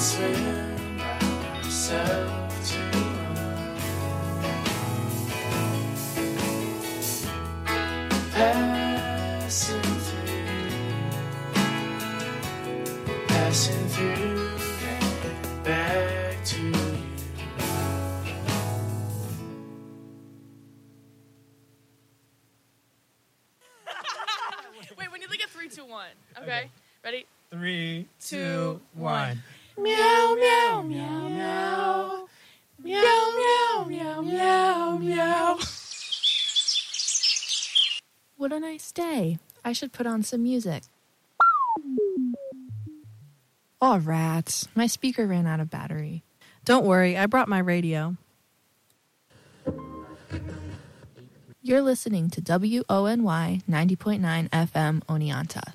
swim ourselves to passing through, get back to you. Wait, we need like a 3, 2, 1. Okay. Ready? 3, 2, 1. Meow, meow, meow, meow. Meow, meow, meow, meow, meow. What a nice day. I should put on some music. Aw, rats. My speaker ran out of battery. Don't worry, I brought my radio. You're listening to WONY 90.9 FM Oneonta.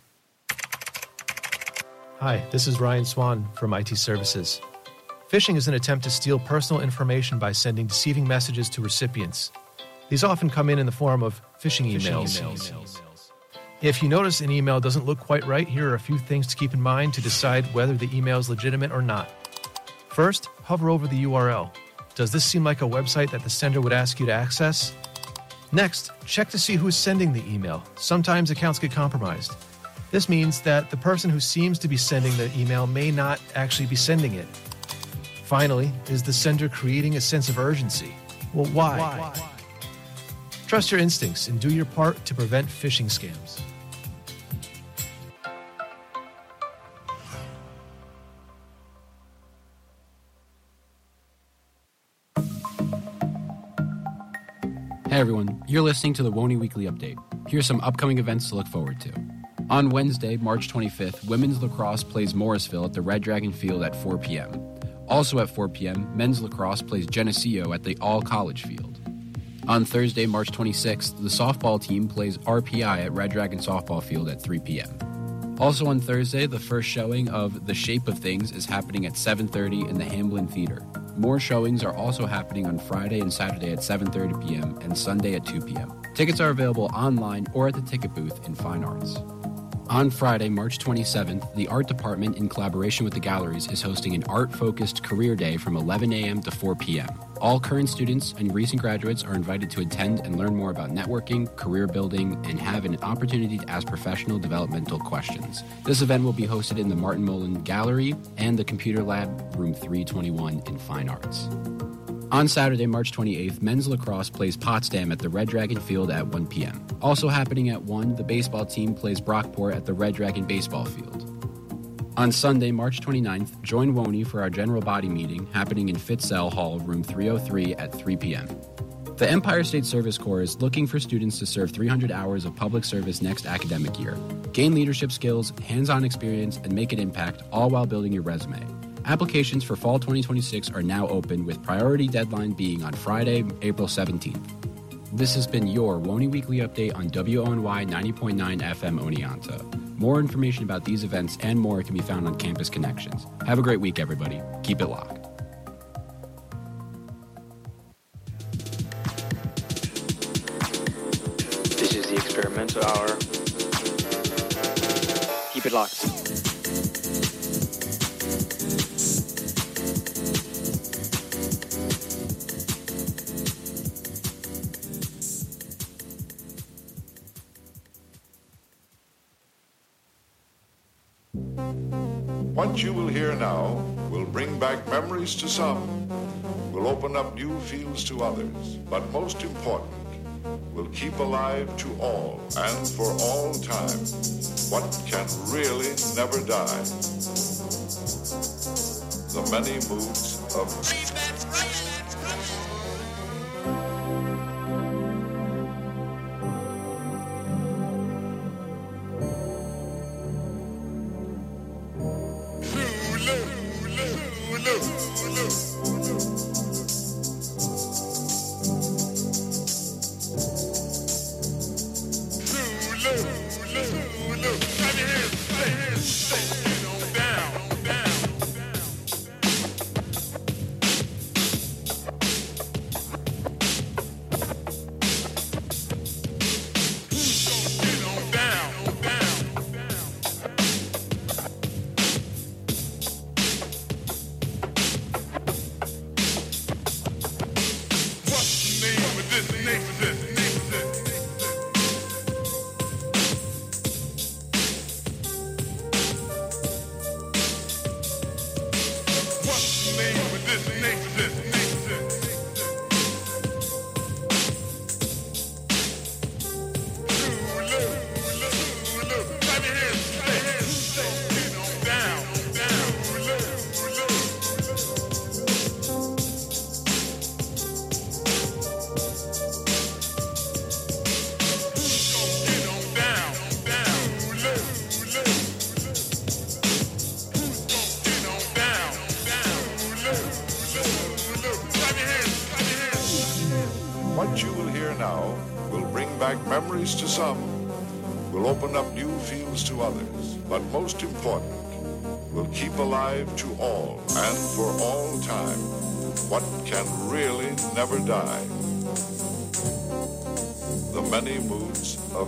Hi, this is Ryan Swan from IT Services. Phishing is an attempt to steal personal information by sending deceiving messages to recipients. These often come in the form of phishing emails. If you notice an email doesn't look quite right, here are a few things to keep in mind to decide whether the email is legitimate or not. First, hover over the URL. Does this seem like a website that the sender would ask you to access? Next, check to see who's sending the email. Sometimes accounts get compromised. This means that the person who seems to be sending the email may not actually be sending it. Finally, is the sender creating a sense of urgency? Well, why? Trust your instincts and do your part to prevent phishing scams. Hey everyone, you're listening to the WONY Weekly Update. Here's some upcoming events to look forward to. On Wednesday, March 25th, women's lacrosse plays Morrisville at the Red Dragon Field at 4 p.m. Also at 4 p.m., men's lacrosse plays Geneseo at the All College Field. On Thursday, March 26th, the softball team plays RPI at Red Dragon Softball Field at 3 p.m. Also on Thursday, the first showing of The Shape of Things is happening at 7:30 in the Hamblin Theater. More showings are also happening on Friday and Saturday at 7:30 p.m. and Sunday at 2 p.m. Tickets are available online or at the ticket booth in Fine Arts. On Friday, March 27th, the Art Department, in collaboration with the galleries, is hosting an art-focused career day from 11 a.m. to 4 p.m. All current students and recent graduates are invited to attend and learn more about networking, career building, and have an opportunity to ask professional developmental questions. This event will be hosted in the Martin Mullen Gallery and the Computer Lab, room 321 in Fine Arts. On Saturday, March 28th, men's lacrosse plays Potsdam at the Red Dragon Field at 1 p.m. Also happening at 1, the baseball team plays Brockport at the Red Dragon Baseball Field. On Sunday, March 29th, join WONY for our general body meeting happening in Fitzell Hall, room 303 at 3 p.m. The Empire State Service Corps is looking for students to serve 300 hours of public service next academic year. Gain leadership skills, hands-on experience, and make an impact, all while building your resume. Applications for fall 2026 are now open, with priority deadline being on Friday, April 17th. This has been your WONY Weekly Update on WONY 90.9 FM Oneonta. More information about these events and more can be found on Campus Connections. Have a great week, everybody. Keep it locked. This is the Experimental Hour. Keep it locked. What you will hear now will bring back memories to some, will open up new fields to others, but most important, will keep alive to all and for all time what can really never die. The many moods of... What you will hear now will bring back memories to some, will open up new fields to others, but most important, will keep alive to all and for all time what can really never die. The many moods of...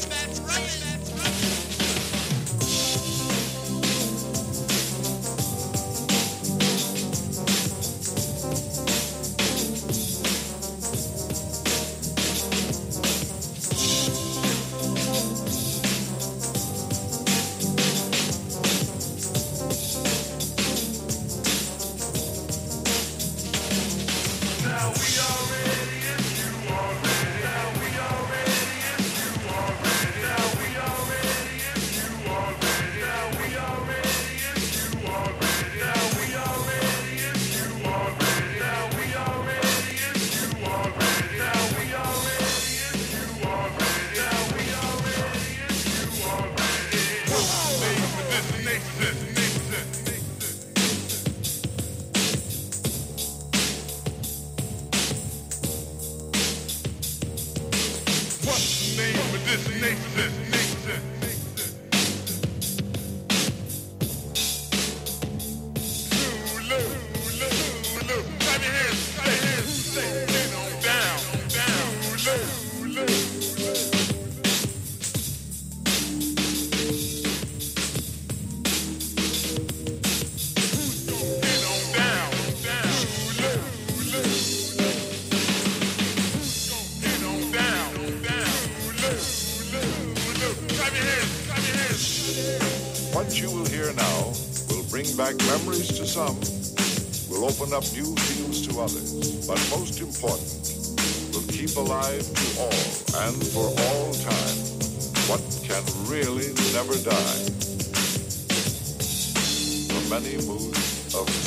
What you will hear now will bring back memories to some, will open up new fields to others, but most important, will keep alive to all and for all time what can really never die. The many moods of...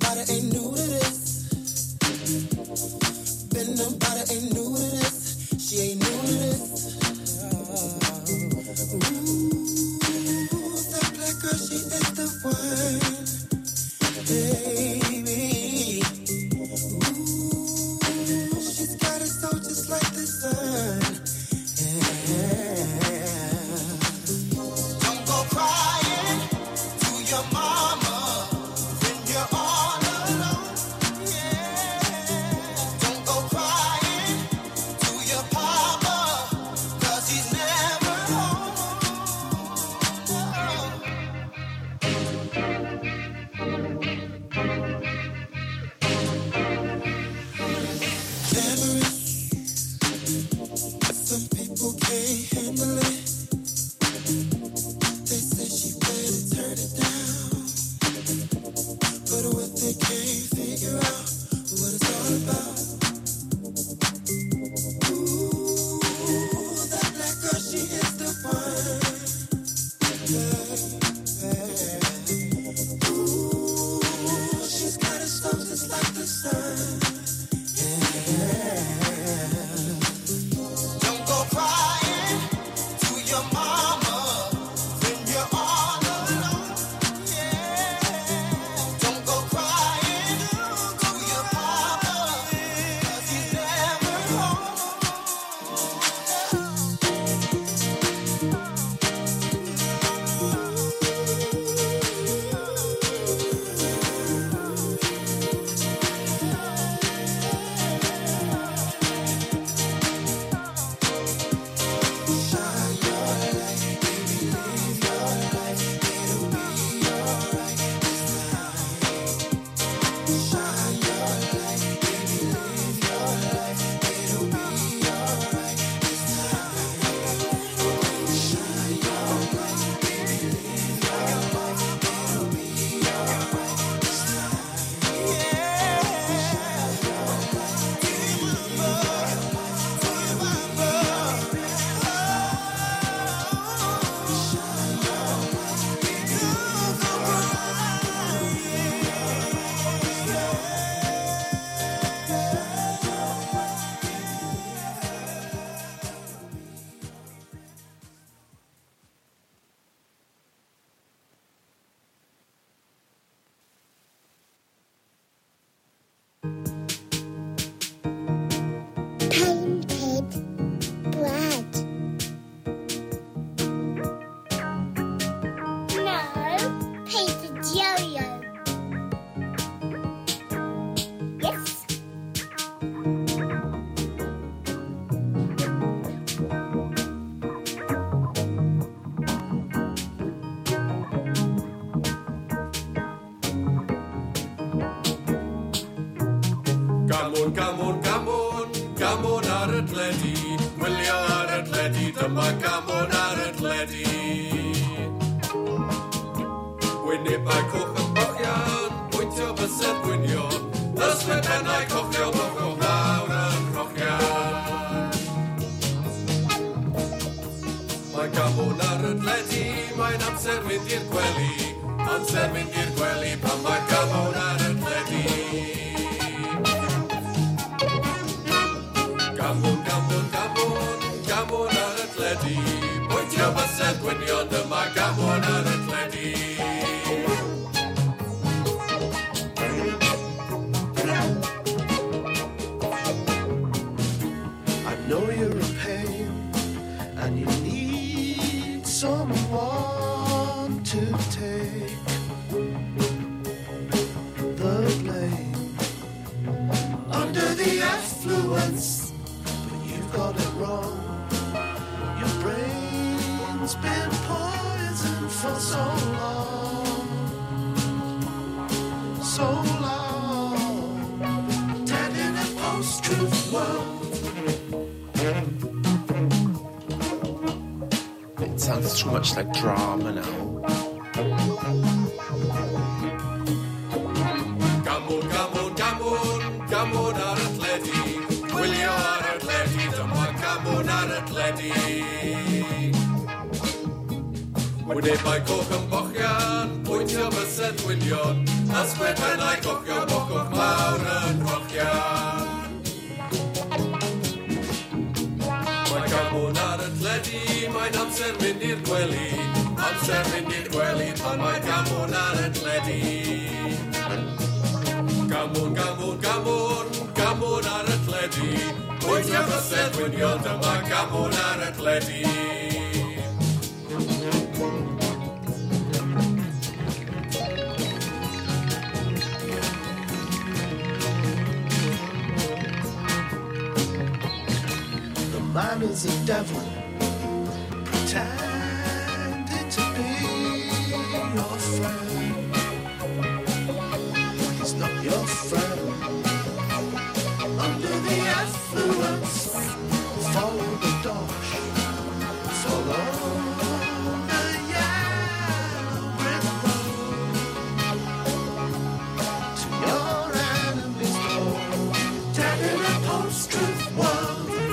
about it, ain't new to this. Been about it, ain't new to this. She ain't new to this. Ooh, that black girl, she is the one, baby. Ooh, she's got a soul just like the sun. Don't go crying to your mama when you're all alone. Don't go crying to your papa, 'cause he's never home. Some people can't handle it. They say she better turn it down. But what they can't figure out what it's all about. Ooh, that black girl, she is the one. Ooh, she's got a soul just like the sun. Don't go crying to your mama when you're all alone. Don't go crying to your papa, 'cause he's never home. Shine your light, baby, live your life. It'll be alright this time. Shine your light, baby, live your life. It'll be alright this time. Shine your light, baby, live your life. It'll be alright this time. Painted bread. No, painted yo-yo. Yes. Come on, come on, come on, come on ar y tledi. Wylio ar y tledi, dyma come on ar y tledi. Wynebau coch yn bochian, pwyntio bysedd gwynion. Yswydennau cochio bochio mawr yn cochian. Mae come on ar y tledi, mae'n amser mynd i'r gwely. Amser mynd i'r gwely pan mae come on ar y tledi. Come on, come on, come on, come on ar y tledi. Pwyntio bysedd gwynion, dyma come on ar y tledi. I know you're in pain and you need someone to take the blame. Under the affluence, but you've got it wrong. Your brain's been poisoned for so long. So long. Dead in a post-truth world. It sounds too much like drama now. Come on, come on, come on, come on ar y tledi. Wylio ar y tledi, dyma come on ar y tledi. Wynebau coch yn bochian, pwyntio Pwyntio bysedd wynion, ysgwyd pennau gocio bocwch mawr yn rochian. Mae gamwn ar y tledu, mae'n amser mynd i'r gwely, amser mynd i'r gwely pan mae gamwn ar y tledu. Gamwn, gamwn, gamwn, gamwn ar y tledu, pwyntio bysedd wynion, dyma gamwn ar y tledu. Man is a devil, pretending to be your friend. He's not your friend. Under the affluence, follow the dosh, follow the yellow brick road to your enemy's door. Dead in a post-truth world.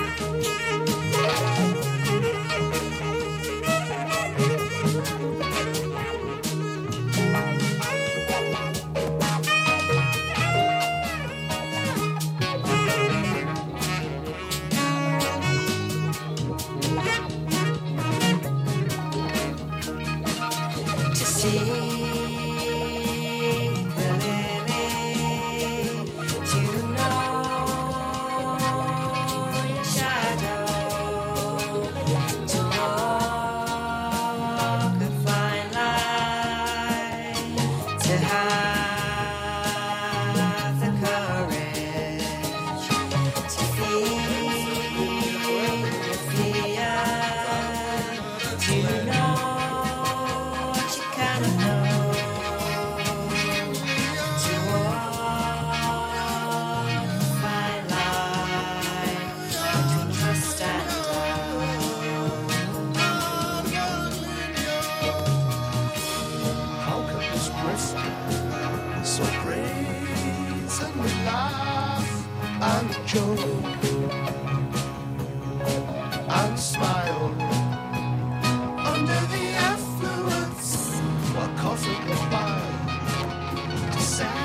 And smile under the affluence while coughing goodbye to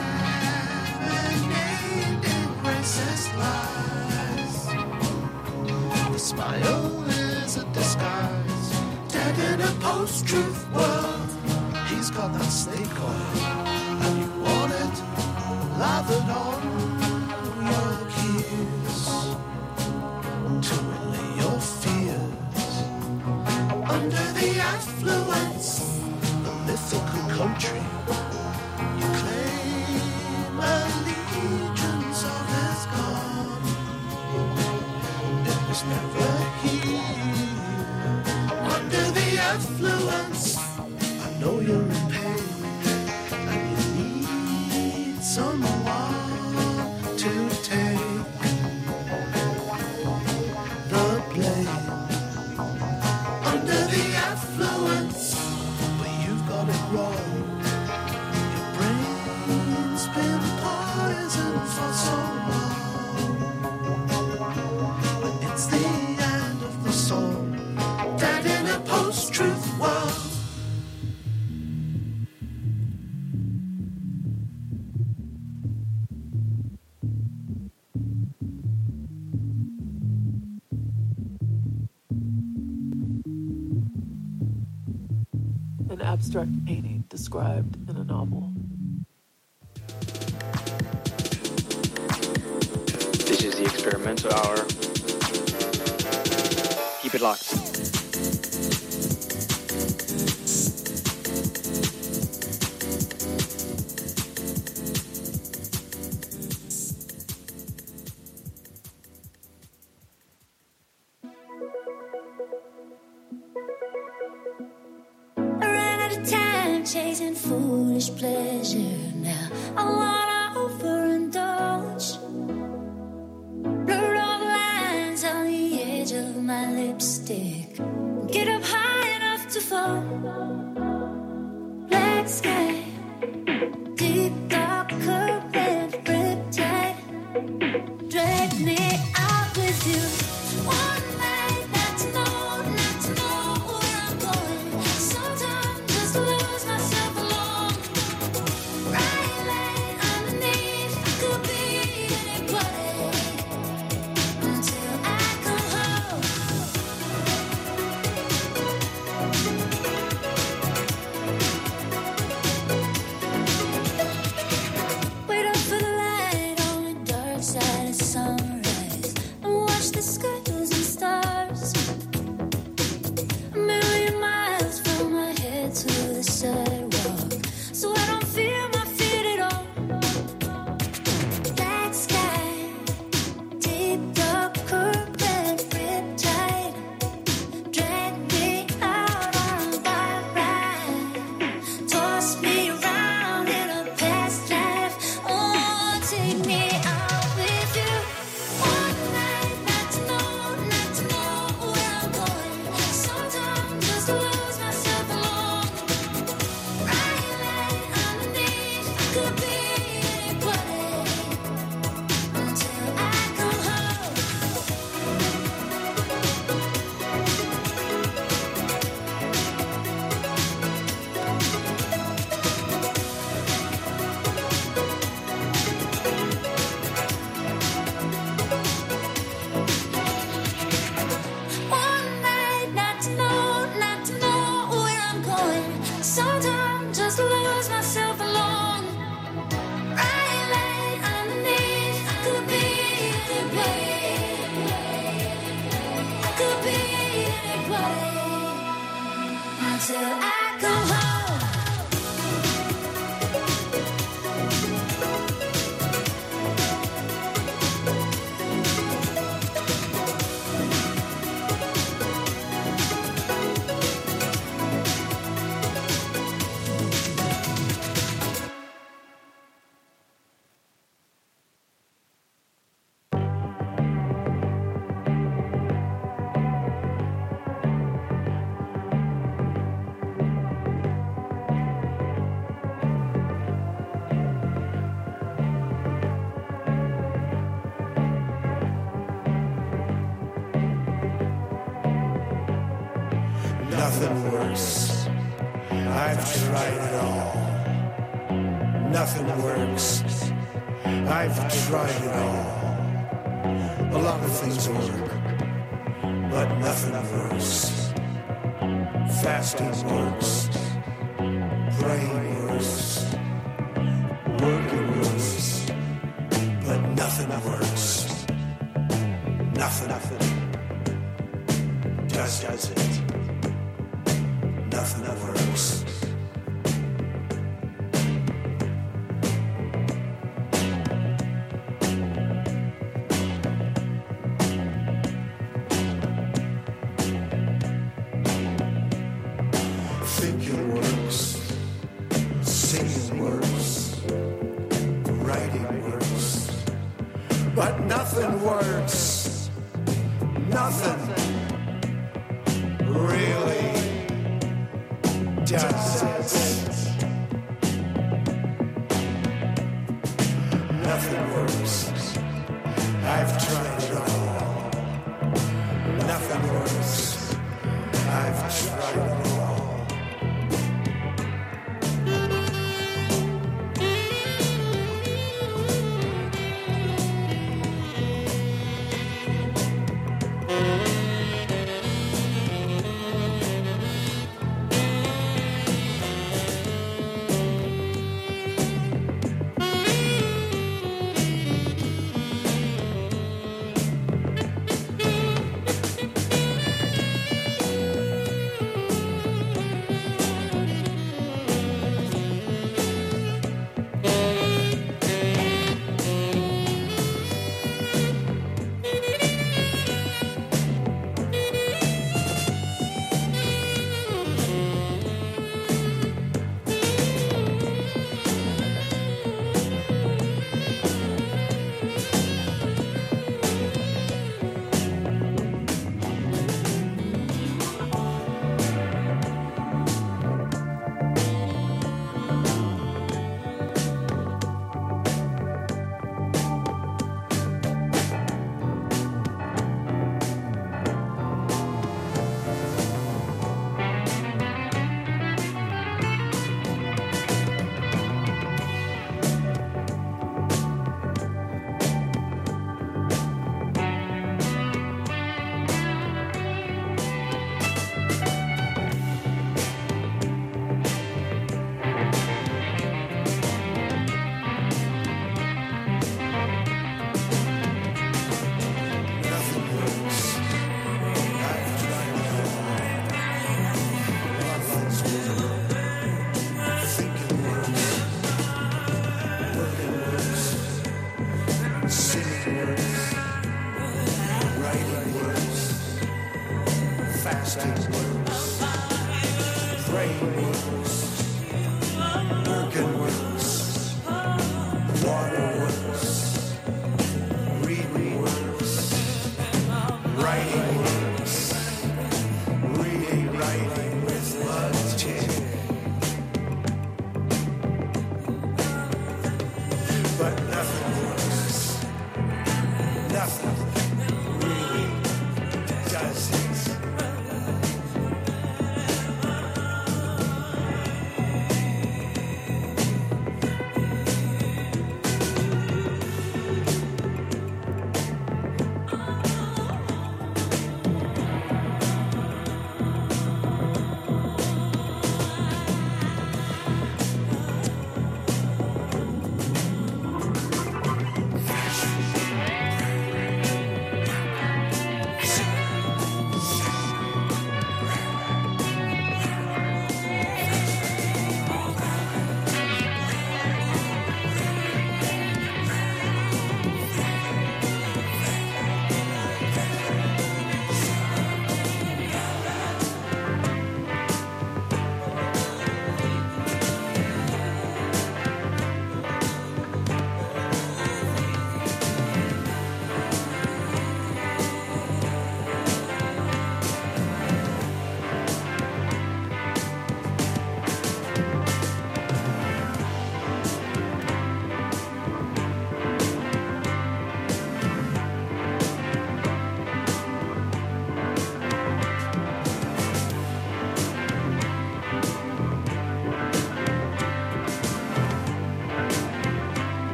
serenade in racist lies. The smile is a disguise, dead in a post-truth world. He's got that snake oil, and you want it lathered on your keys to allay your fears. Under the affluence, the mythical country, you claim allegiance of this god. It was never here. Under the affluence, I know you're in pain, and you need someone to take the blame. Under the affluence, but you've got it wrong. Your brain's been poisoned for so long. But it's the end of the song, dead in a post-truth world. An abstract painting described in a novel. This is the experimental hour. Keep it locked. Chasing foolish pleasure now. I wanna overindulge. Blur all the lines on the edge of my lipstick. could be anybody until I come home. One night, not to know where I'm going. Sometimes just lose myself alone. Right light underneath, could be anybody. Could be anybody until I come home. Nothing works. I've tried it all. Nothing works. I've tried it all. A lot of things work, but nothing works. Fasting works. Praying works. Working works. But nothing works. Nothing. Does it? Nothing works. Thinking works. Singing works. Writing works. But nothing works. Nothing really does it. Nothing works. I've tried it all. Nothing works. I've tried it all.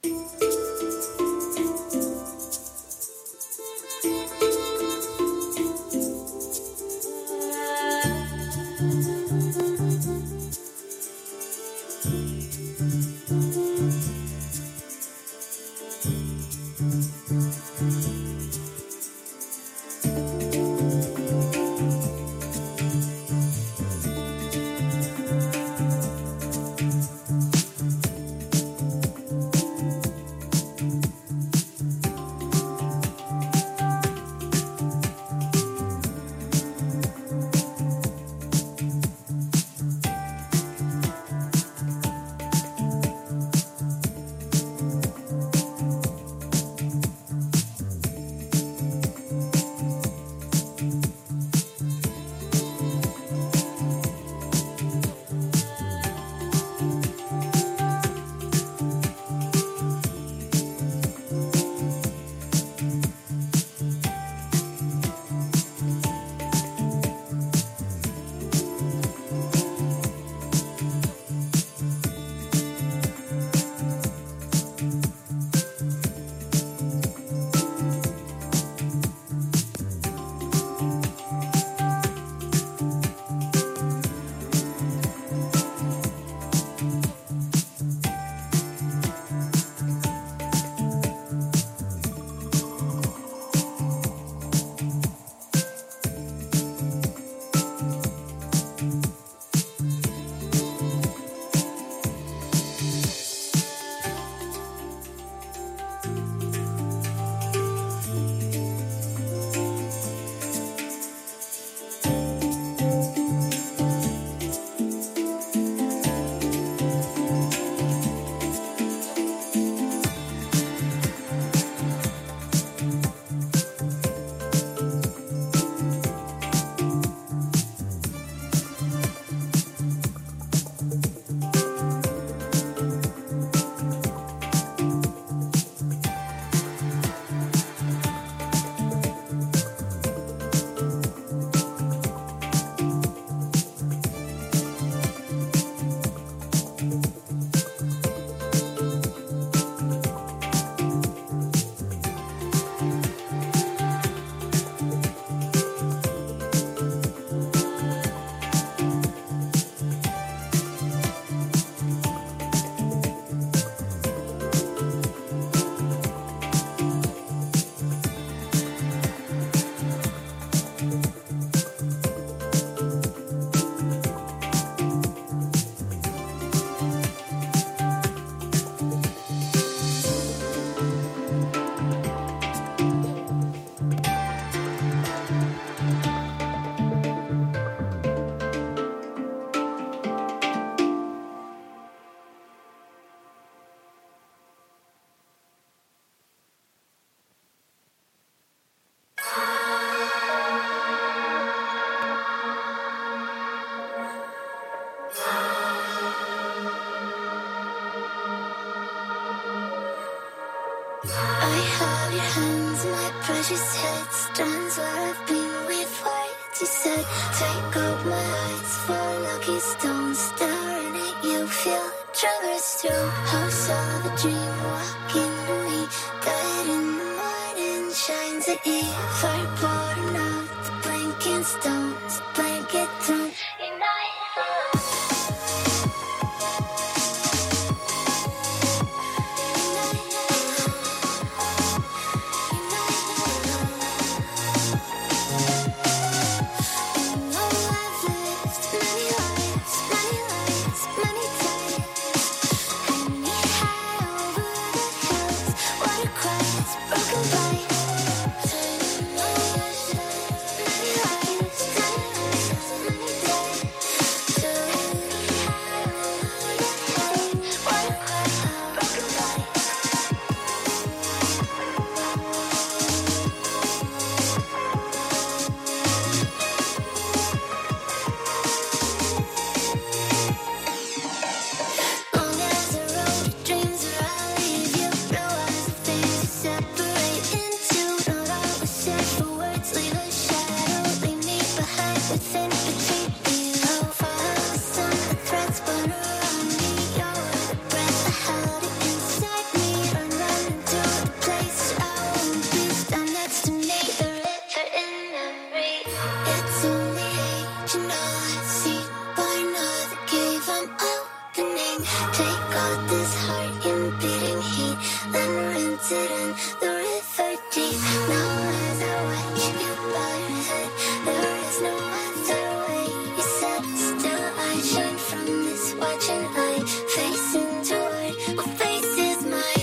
I have your hands, my precious head, strands where I've been with words. You said, take out my eyes for lucky stones, staring at you, feel traverse through house of a dream, walking to me, dead in the morning, shines at eve, fire pouring out, the blinking stones, blanket don't unite. Broken by Take all this heart in beating heat, then rinse it in the river deep. Now as I watch you bow your head, there is no other way. You said still I shine from this watching eye, facing toward what face is mine.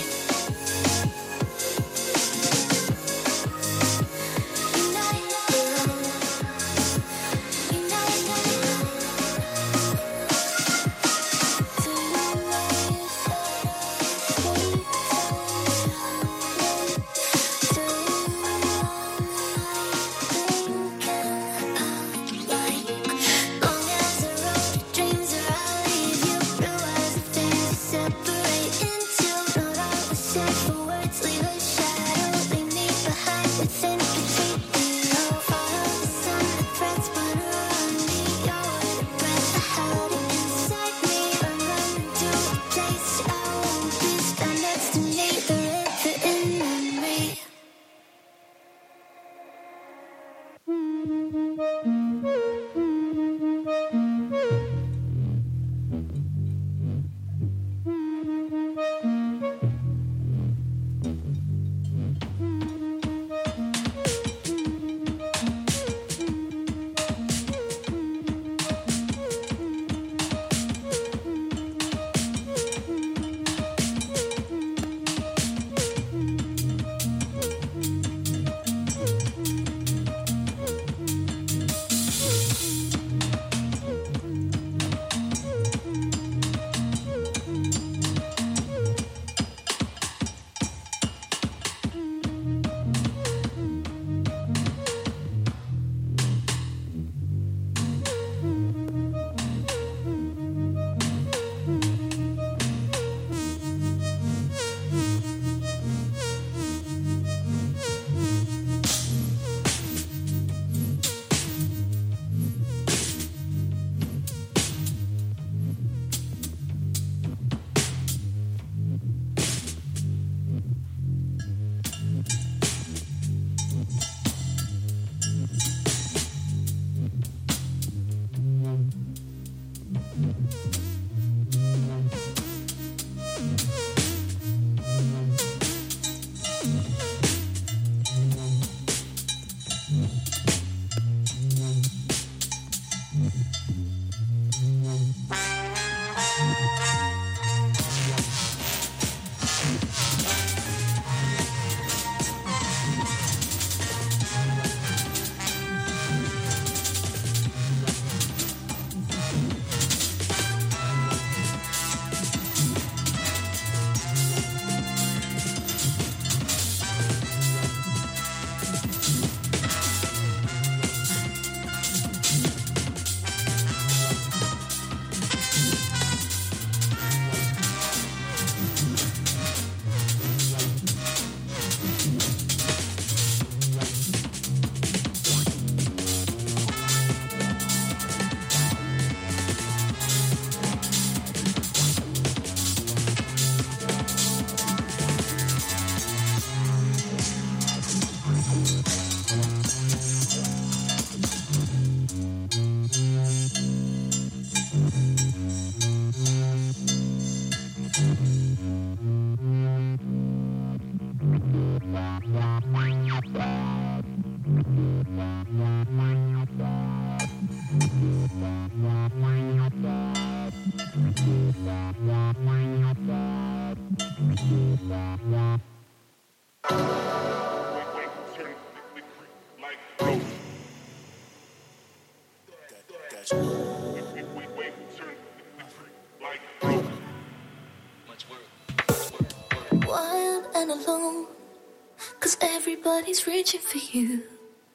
Wild and alone, 'cause everybody's reaching for you.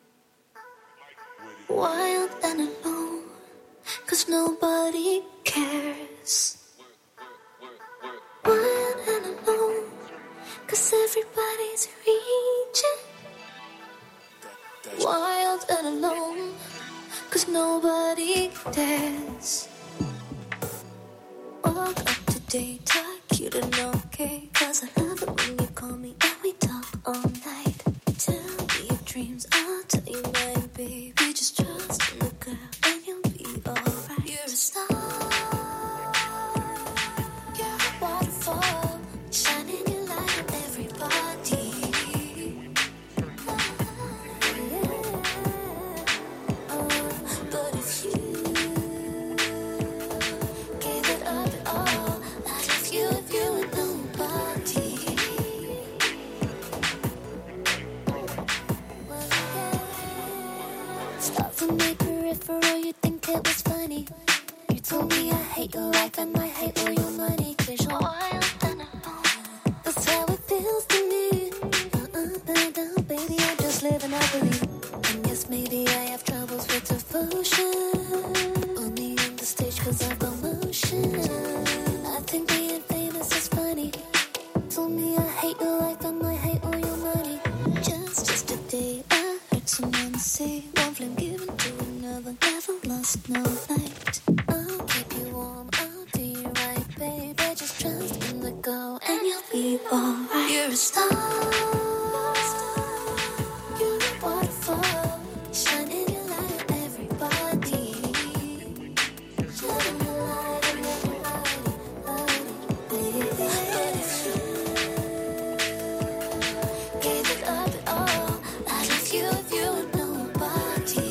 Wild and alone, 'cause nobody cares. Wild and alone, 'cause everybody's reaching. Wild and alone, 'cause nobody dares. Walk up to date, talk you to know, okay? 'Cause I love it when you call me and we talk all night. Tell me your dreams, I'll tell you mine, baby. Just trust in the girl and you'll be alright. You're a star. Yeah. Just in the go and you'll be alright. You're a star. You're a waterfall. Shining your light on everybody. Shining your light on everybody. But if you gave it up at all, I'd leave you if you were nobody.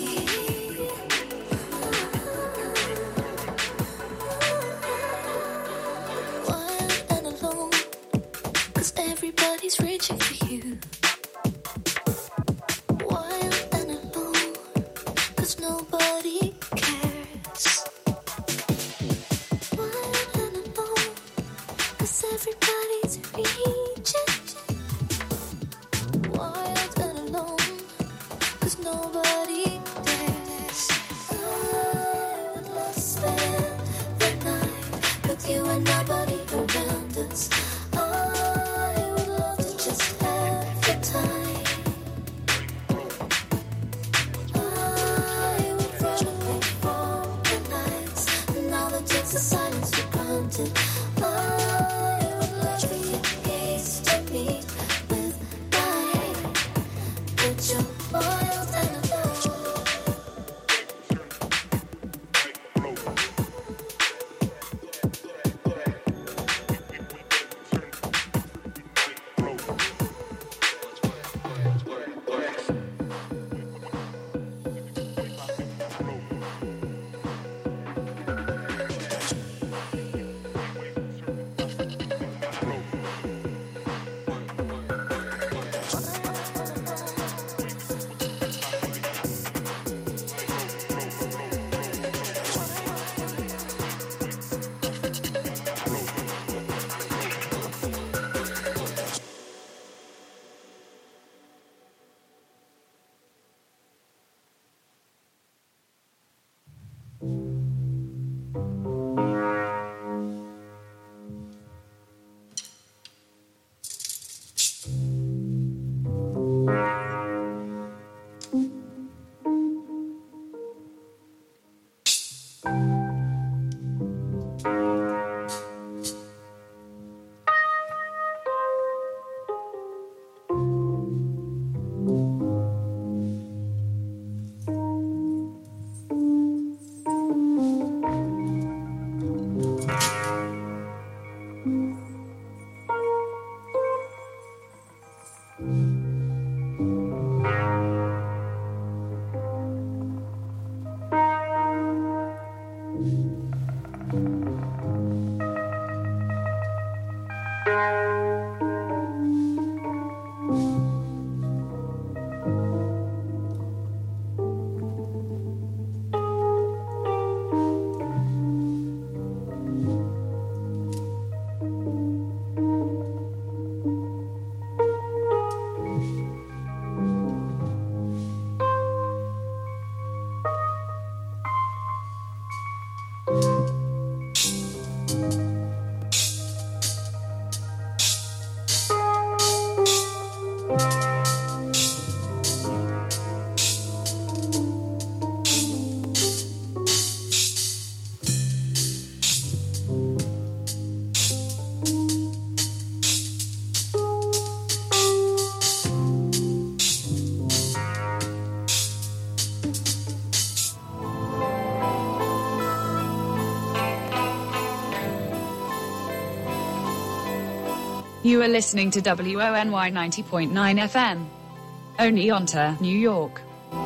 Wild and alone, 'cause everybody's reaching for you. Wild and alone, 'cause nobody cares. Wild and alone, 'cause everybody's reaching. Wild and alone, 'cause nobody dares. I would love to spend the night with you and nobody around us. I would love to just have your time. I would run away from the nights and all the takes of silence for granted. I would love for your gaze to meet with mine, but you're wild and alone. You are listening to WONY 90.9 FM. Oneonta, New York.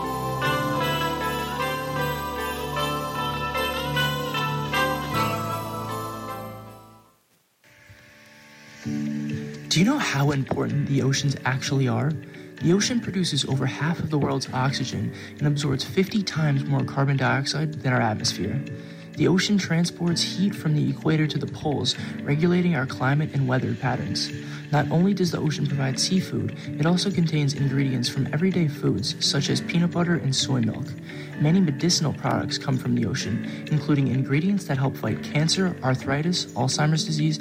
Do you know how important the oceans actually are? The ocean produces over half of the world's oxygen and absorbs 50 times more carbon dioxide than our atmosphere. The ocean transports heat from the equator to the poles, regulating our climate and weather patterns. Not only does the ocean provide seafood, it also contains ingredients from everyday foods, such as peanut butter and soy milk. Many medicinal products come from the ocean, including ingredients that help fight cancer, arthritis, Alzheimer's disease,